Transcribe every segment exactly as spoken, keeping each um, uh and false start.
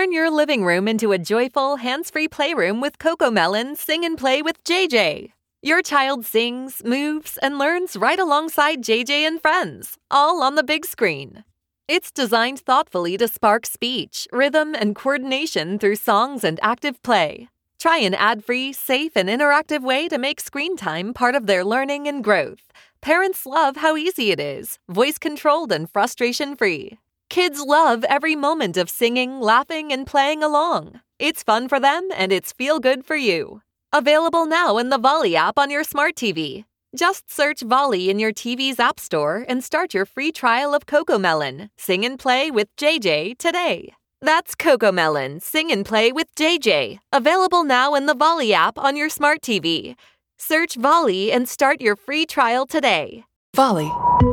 Turn your living room into a joyful, hands-free playroom with CoComelon Sing and Play with J J. Your child sings, moves, and learns right alongside J J and friends, all on the big screen. It's designed thoughtfully to spark speech, rhythm, and coordination through songs and active play. Try an ad-free, safe, and interactive way to make screen time part of their learning and growth. Parents love how easy it is, voice-controlled and frustration-free. Kids love every moment of singing, laughing, and playing along. It's fun for them, and it's feel-good for you. Available now in the Volley app on your smart T V. Just search Volley in your T V's app store and start your free trial of CoComelon Sing and Play with J J today. That's CoComelon Sing and Play with J J. Available now in the Volley app on your smart T V. Search Volley and start your free trial today. Volley.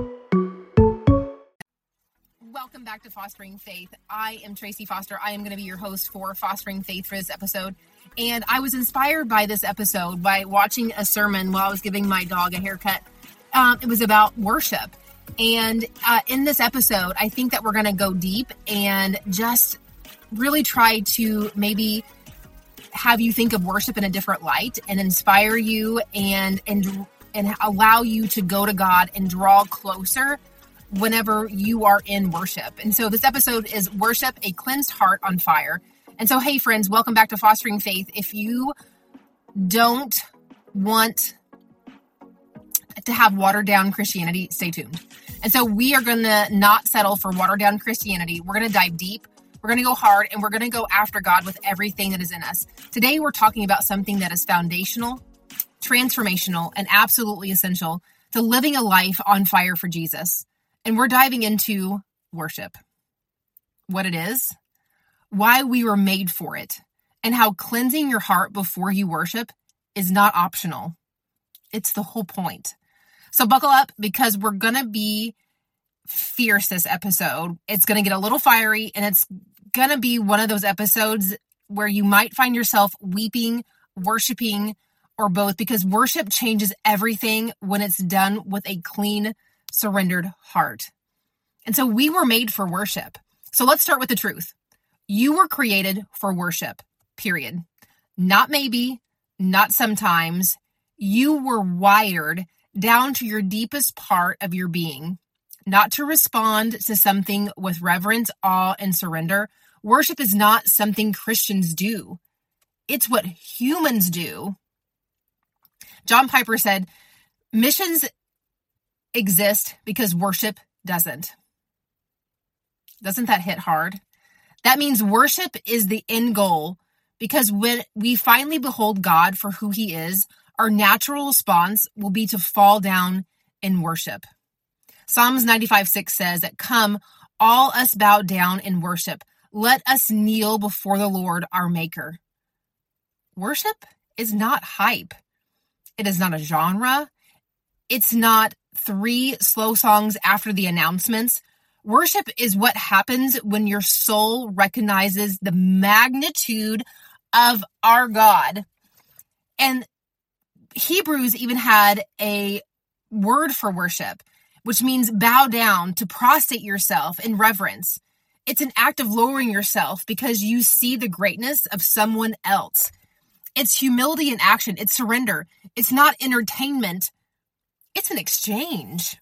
Welcome back to Fostering Faith. I am Tracy Foster. I am going to be your host for Fostering Faith for this episode. And I was inspired by this episode by watching a sermon while I was giving my dog a haircut. Um, it was about worship. And uh, in this episode, I think that we're going to go deep and just really try to maybe have you think of worship in a different light and inspire you and and and allow you to go to God and draw closer whenever you are in worship. And so this episode is Worship, a Cleansed Heart on Fire. And so, hey friends, welcome back to Fostering Faith. If you don't want to have watered down Christianity, stay tuned. And so we are going to not settle for watered down Christianity. We're going to dive deep. We're going to go hard, and we're going to go after God with everything that is in us. Today, we're talking about something that is foundational, transformational, and absolutely essential to living a life on fire for Jesus. And we're diving into worship, what it is, why we were made for it, and how cleansing your heart before you worship is not optional. It's the whole point. So buckle up because we're going to be fierce this episode. It's going to get a little fiery, and it's going to be one of those episodes where you might find yourself weeping, worshiping, or both, because worship changes everything when it's done with a clean, surrendered heart. And so we were made for worship. So let's start with the truth. You were created for worship, period. Not maybe, not sometimes. You were wired down to your deepest part of your being, not to respond to something with reverence, awe, and surrender. Worship is not something Christians do. It's what humans do. John Piper said, missions exist because worship doesn't. Doesn't that hit hard? That means worship is the end goal, because when we finally behold God for who he is, our natural response will be to fall down in worship. Psalms ninety-five six says that, "Come, all us bow down in worship. Let us kneel before the Lord our Maker." Worship is not hype. It is not a genre. It's not three slow songs after the announcements. Worship is what happens when your soul recognizes the magnitude of our God. And Hebrews even had a word for worship, which means bow down, to prostrate yourself in reverence. It's an act of lowering yourself because you see the greatness of someone else. It's humility in action. It's surrender. It's not entertainment. It's an exchange.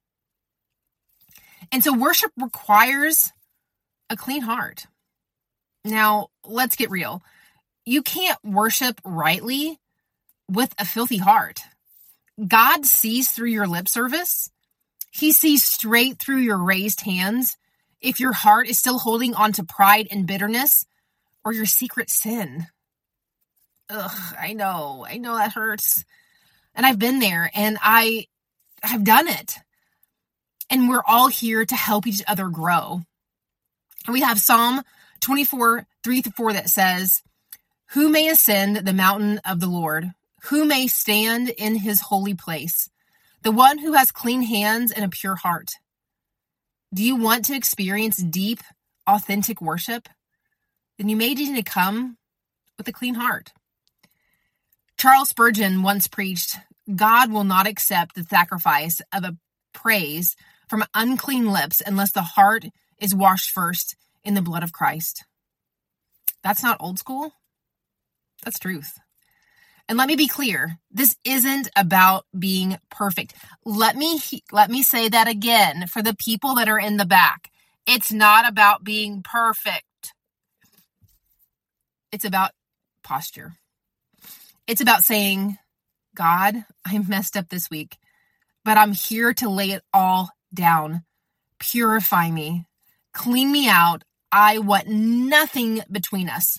And so worship requires a clean heart. Now, let's get real. You can't worship rightly with a filthy heart. God sees through your lip service. He sees straight through your raised hands if your heart is still holding on to pride and bitterness or your secret sin. Ugh, I know. I know that hurts. And I've been there, and I have done it. And we're all here to help each other grow. And we have Psalm twenty-four, three to four that says, "Who may ascend the mountain of the Lord? Who may stand in his holy place? The one who has clean hands and a pure heart." Do you want to experience deep, authentic worship? Then you may need to come with a clean heart. Charles Spurgeon once preached, "God will not accept the sacrifice of a praise from unclean lips unless the heart is washed first in the blood of Christ." That's not old school. That's truth. And let me be clear, this isn't about being perfect. Let me let me say that again for the people that are in the back. It's not about being perfect. It's about posture. It's about saying, God, I messed up this week, but I'm here to lay it all down. Purify me. Clean me out. I want nothing between us.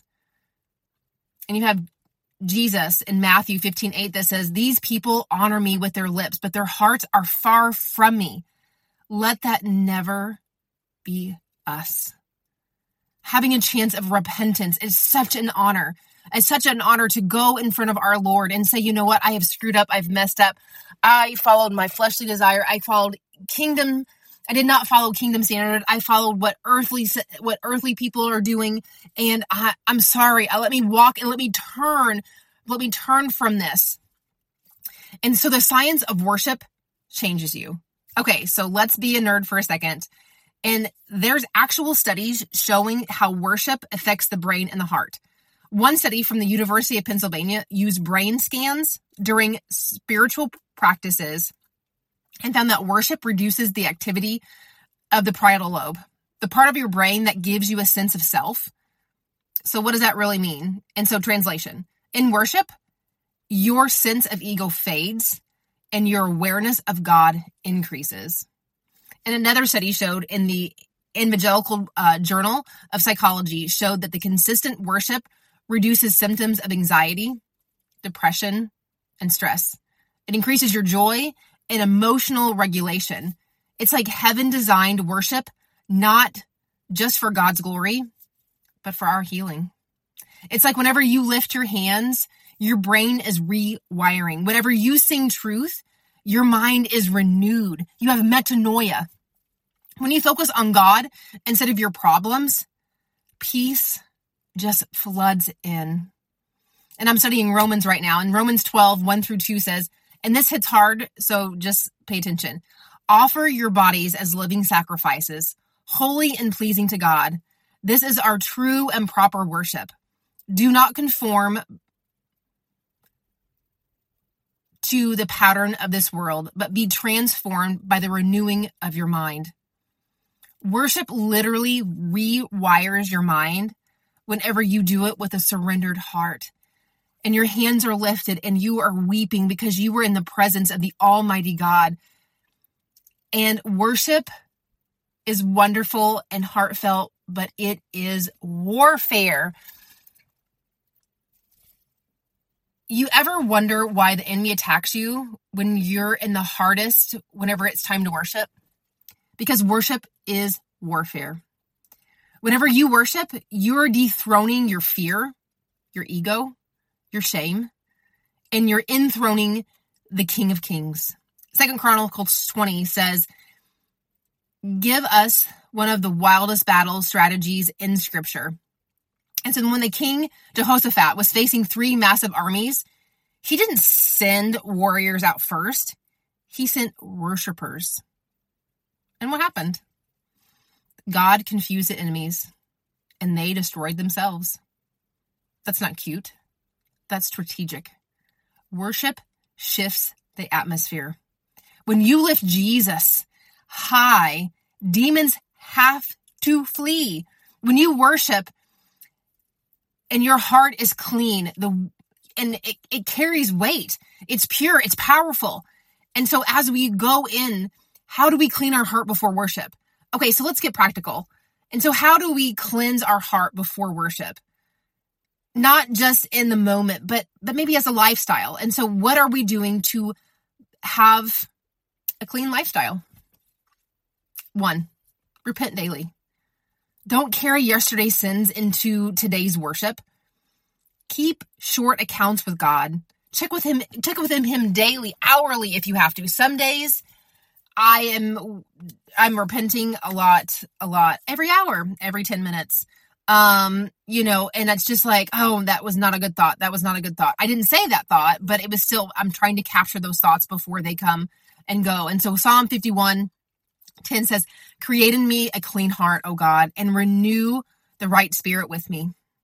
And you have Jesus in Matthew fifteen eight that says, these people honor me with their lips, but their hearts are far from me. Let that never be us. Having a chance of repentance is such an honor. It's such an honor to go in front of our Lord and say, you know what? I have screwed up. I've messed up. I followed my fleshly desire. I followed kingdom. I did not follow kingdom standard. I followed what earthly what earthly people are doing. And I, I'm sorry. I, let me walk and let me turn. Let me turn from this. And so the science of worship changes you. Okay, so let's be a nerd for a second. And there's actual studies showing how worship affects the brain and the heart. One study from the University of Pennsylvania used brain scans during spiritual practices and found that worship reduces the activity of the parietal lobe, the part of your brain that gives you a sense of self. So what does that really mean? And so translation, in worship, your sense of ego fades and your awareness of God increases. And another study showed in the Evangelical uh, Journal of Psychology showed that the consistent worship reduces symptoms of anxiety, depression, and stress. It increases your joy and emotional regulation. It's like heaven designed worship, not just for God's glory, but for our healing. It's like whenever you lift your hands, your brain is rewiring. Whenever you sing truth, your mind is renewed. You have metanoia. When you focus on God instead of your problems, peace just floods in. And I'm studying Romans right now. And Romans twelve, one through two says, and this hits hard, so just pay attention. Offer your bodies as living sacrifices, holy and pleasing to God. This is our true and proper worship. Do not conform to the pattern of this world, but be transformed by the renewing of your mind. Worship literally rewires your mind whenever you do it with a surrendered heart. And your hands are lifted and you are weeping because you were in the presence of the Almighty God. And worship is wonderful and heartfelt, but it is warfare. You ever wonder why the enemy attacks you when you're in the hardest, whenever it's time to worship? Because worship is warfare. Whenever you worship, you're dethroning your fear, your ego, your shame, and you're enthroning the King of Kings. Second Chronicles twenty says, give us one of the wildest battle strategies in Scripture. And so when the king Jehoshaphat was facing three massive armies, he didn't send warriors out first. He sent worshipers. And what happened? God confused the enemies and they destroyed themselves. That's not cute. That's strategic. Worship shifts the atmosphere. When you lift Jesus high, demons have to flee. When you worship and your heart is clean, the and it, it carries weight. It's pure. It's powerful. And so as we go in, how do we clean our heart before worship? Okay, so let's get practical. And so how do we cleanse our heart before worship? Not just in the moment, but but maybe as a lifestyle. And so what are we doing to have a clean lifestyle? One, repent daily. Don't carry yesterday's sins into today's worship. Keep short accounts with God. Check with him, check with him, him daily, hourly if you have to. Some days I am I'm repenting a lot, a lot, every hour, every ten minutes. Um, you know, and it's just like, oh, that was not a good thought. That was not a good thought. I didn't say that thought, but it was still, I'm trying to capture those thoughts before they come and go. And so Psalm fifty-one ten says, create in me a clean heart, O God, and renew the right spirit with me.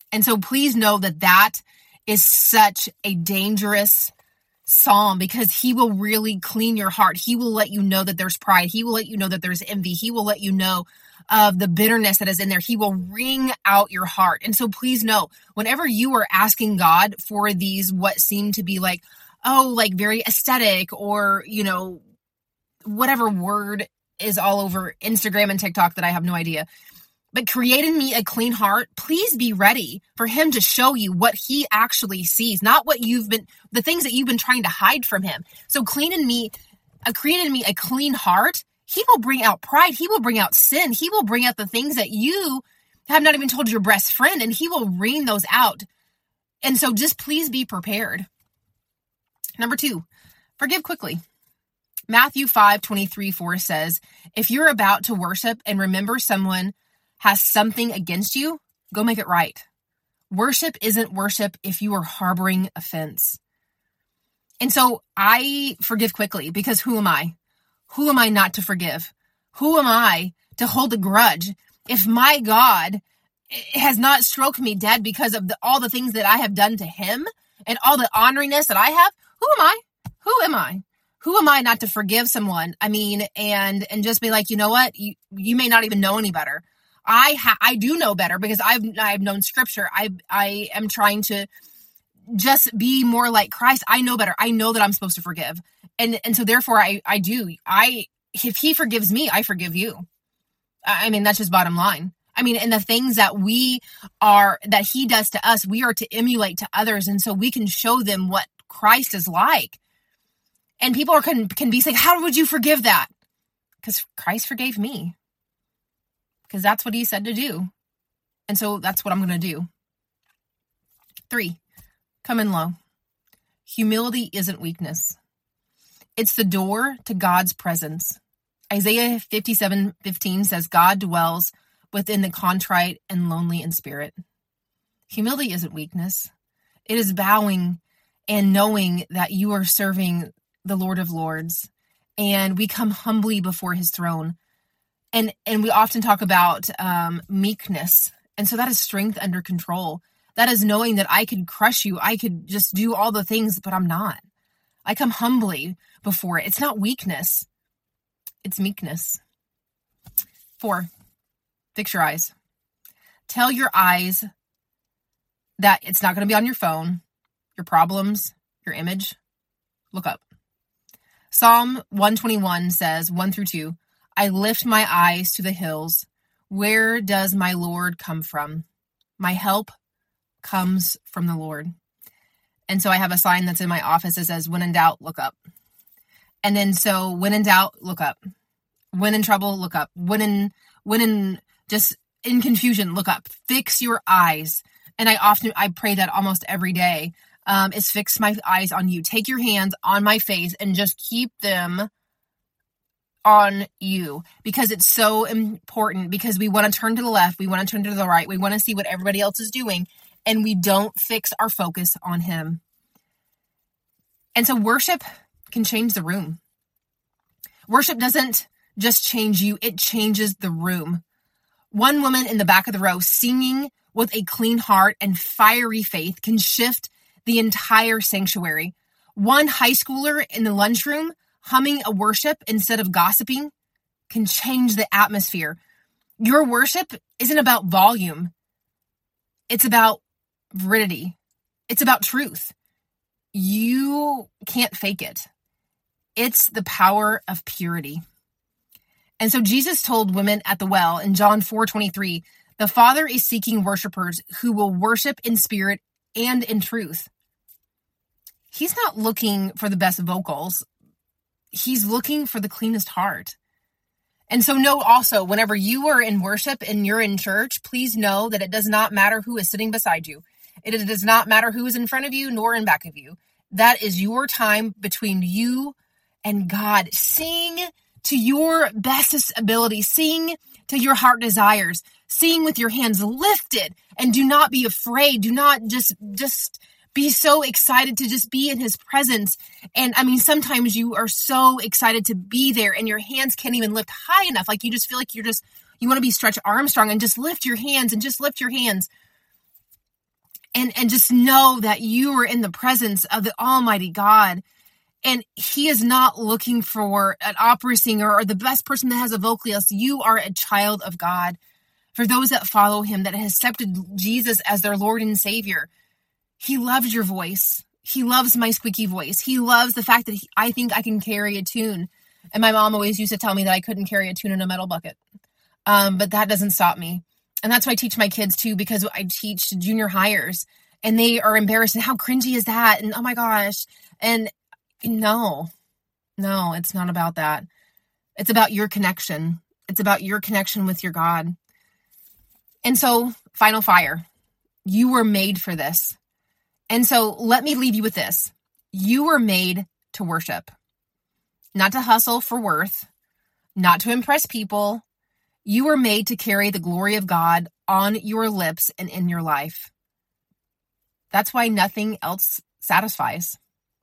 And so please know that that is such a dangerous psalm, because he will really clean your heart. He will let you know that there's pride. He will let you know that there's envy. He will let you know of the bitterness that is in there. He will wring out your heart. And so please know, whenever you are asking God for these, what seem to be like, oh, like very aesthetic, or, you know, whatever word is all over Instagram and TikTok that I have no idea, but create in me a clean heart, please be ready for him to show you what he actually sees, not what you've been, the things that you've been trying to hide from him. So clean in me, uh, create in me a clean heart. He will bring out pride. He will bring out sin. He will bring out the things that you have not even told your best friend, and he will wring those out. And so just please be prepared. Number two, forgive quickly. Matthew five twenty-three four says, if you're about to worship and remember someone has something against you, go make it right. Worship isn't worship if you are harboring offense. And so I forgive quickly, because who am I? Who am I not to forgive? Who am I to hold a grudge? If my God has not stroked me dead because of the, all the things that I have done to him and all the honoriness that I have, who am I? Who am I? Who am I not to forgive someone? I mean, and and just be like, you know what? You, you may not even know any better. I ha- I do know better, because I've I've known scripture. I I am trying to just be more like Christ. I know better. I know that I'm supposed to forgive. And and so therefore I I do. I if he forgives me, I forgive you. I mean, that's just bottom line. I mean, and the things that we are that he does to us, we are to emulate to others, and so we can show them what Christ is like. And people are can can be saying, "How would you forgive that?" Because Christ forgave me. Because that's what he said to do. And so that's what I'm going to do. Three, come in low. Humility isn't weakness. It's the door to God's presence. Isaiah fifty-seven fifteen says, God dwells within the contrite and lonely in spirit. Humility isn't weakness. It is bowing and knowing that you are serving the Lord of Lords. And we come humbly before his throne. And and we often talk about um, meekness. And so that is strength under control. That is knowing that I could crush you. I could just do all the things, but I'm not. I come humbly before it. It's not weakness. It's meekness. Four, fix your eyes. Tell your eyes that it's not going to be on your phone, your problems, your image. Look up. Psalm one twenty-one says, one through two, I lift my eyes to the hills. Where does my Lord come from? My help comes from the Lord. And so I have a sign that's in my office that says, when in doubt, look up. And then so when in doubt, look up. When in trouble, look up. When in, when in just in confusion, look up. Fix your eyes. And I often, I pray that almost every day, um, is fix my eyes on you. Take your hands on my face and just keep them on you, because it's so important, because we want to turn to the left. We want to turn to the right. We want to see what everybody else is doing, and we don't fix our focus on him. And so worship can change the room. Worship doesn't just change you. It changes the room. One woman in the back of the row singing with a clean heart and fiery faith can shift the entire sanctuary. One high schooler in the lunchroom humming a worship instead of gossiping can change the atmosphere. Your worship isn't about volume. It's about validity. It's about truth. You can't fake it. It's the power of purity. And so Jesus told women at the well in John four twenty-three, the Father is seeking worshipers who will worship in spirit and in truth. He's not looking for the best vocals. He's looking for the cleanest heart. And so know also, whenever you are in worship and you're in church, please know that it does not matter who is sitting beside you. It does not matter who is in front of you nor in back of you. That is your time between you and God. Sing to your bestest ability. Sing to your heart desires. Sing with your hands lifted, and do not be afraid. Do not just, just be so excited to just be in his presence. And I mean, sometimes you are so excited to be there and your hands can't even lift high enough. Like you just feel like you're just, you want to be Stretch Armstrong and just lift your hands and just lift your hands. and, and just know that you are in the presence of the Almighty God. And he is not looking for an opera singer or the best person that has a vocalist. You are a child of God. For those that follow him, that have accepted Jesus as their Lord and Savior, he loves your voice. He loves my squeaky voice. He loves the fact that he, I think I can carry a tune. And my mom always used to tell me that I couldn't carry a tune in a metal bucket. Um, but that doesn't stop me. And that's why I teach my kids too, because I teach junior hires and they are embarrassed. And how cringy is that? And oh my gosh. And no, no, it's not about that. It's about your connection. It's about your connection with your God. And so, final fire. You were made for this. And so let me leave you with this. You were made to worship, not to hustle for worth, not to impress people. You were made to carry the glory of God on your lips and in your life. That's why nothing else satisfies.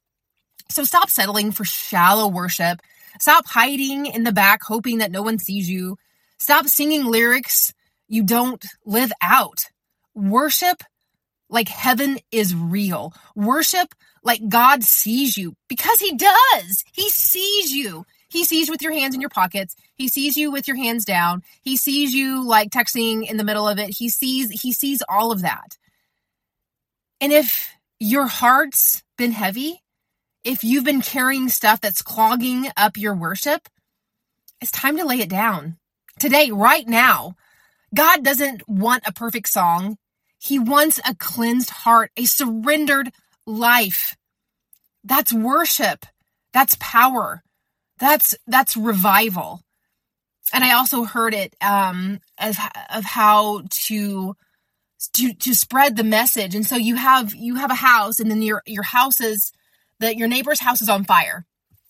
So stop settling for shallow worship. Stop hiding in the back, hoping that no one sees you. Stop singing lyrics you don't live out. Worship like heaven is real. Worship like God sees you, because he does. He sees you. He sees you with your hands in your pockets. He sees you with your hands down. He sees you like texting in the middle of it. He sees, he sees all of that. And if your heart's been heavy, if you've been carrying stuff that's clogging up your worship, it's time to lay it down. Today, right now. God doesn't want a perfect song. He wants a cleansed heart, a surrendered life. That's worship. That's power. That's that's revival. And I also heard it um, of, of how to, to to spread the message. And so you have you have a house, and then your your house is that your neighbor's house is on fire.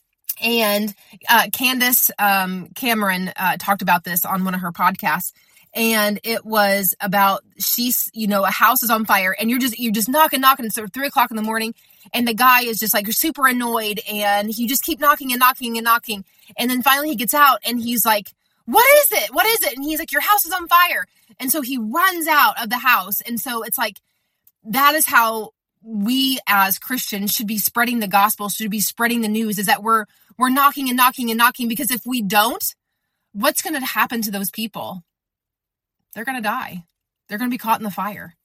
And uh, Candace um, Cameron uh, talked about this on one of her podcasts. And it was about, she's, you know, a house is on fire and you're just, you're just knocking, knocking. It's three o'clock in the morning. And the guy is just like super annoyed. And you just keep knocking and knocking and knocking. And then finally he gets out and he's like, what is it? What is it? And he's like, your house is on fire. And so he runs out of the house. And so it's like, that is how we as Christians should be spreading the gospel, should be spreading the news, is that we're, we're knocking and knocking and knocking, because if we don't, what's going to happen to those people? They're going to die. They're going to be caught in the fire.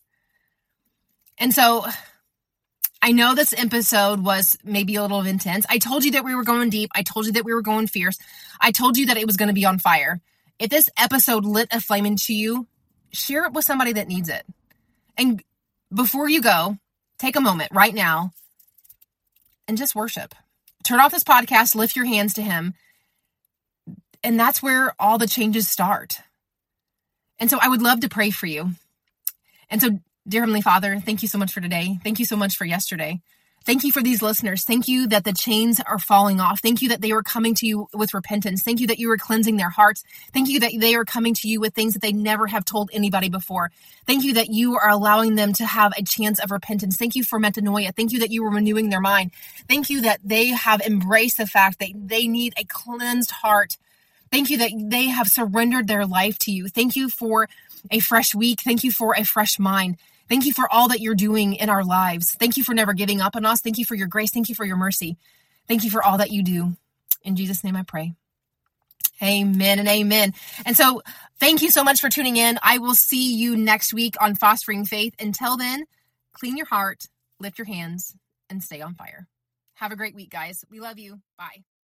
And so I know this episode was maybe a little intense. I told you that we were going deep. I told you that we were going fierce. I told you that it was going to be on fire. If this episode lit a flame into you, share it with somebody that needs it. And before you go, take a moment right now and just worship. Turn off this podcast, lift your hands to him. And that's where all the changes start. And so I would love to pray for you. And so, dear Heavenly Father, thank you so much for today. Thank you so much for yesterday. Thank you for these listeners. Thank you that the chains are falling off. Thank you that they were coming to you with repentance. Thank you that you were cleansing their hearts. Thank you that they are coming to you with things that they never have told anybody before. Thank you that you are allowing them to have a chance of repentance. Thank you for metanoia. Thank you that you were renewing their mind. Thank you that they have embraced the fact that they need a cleansed heart. Thank you that they have surrendered their life to you. Thank you for a fresh week. Thank you for a fresh mind. Thank you for all that you're doing in our lives. Thank you for never giving up on us. Thank you for your grace. Thank you for your mercy. Thank you for all that you do. In Jesus' name I pray. Amen and amen. And so thank you so much for tuning in. I will see you next week on Fostering Faith. Until then, clean your heart, lift your hands, and stay on fire. Have a great week, guys. We love you. Bye.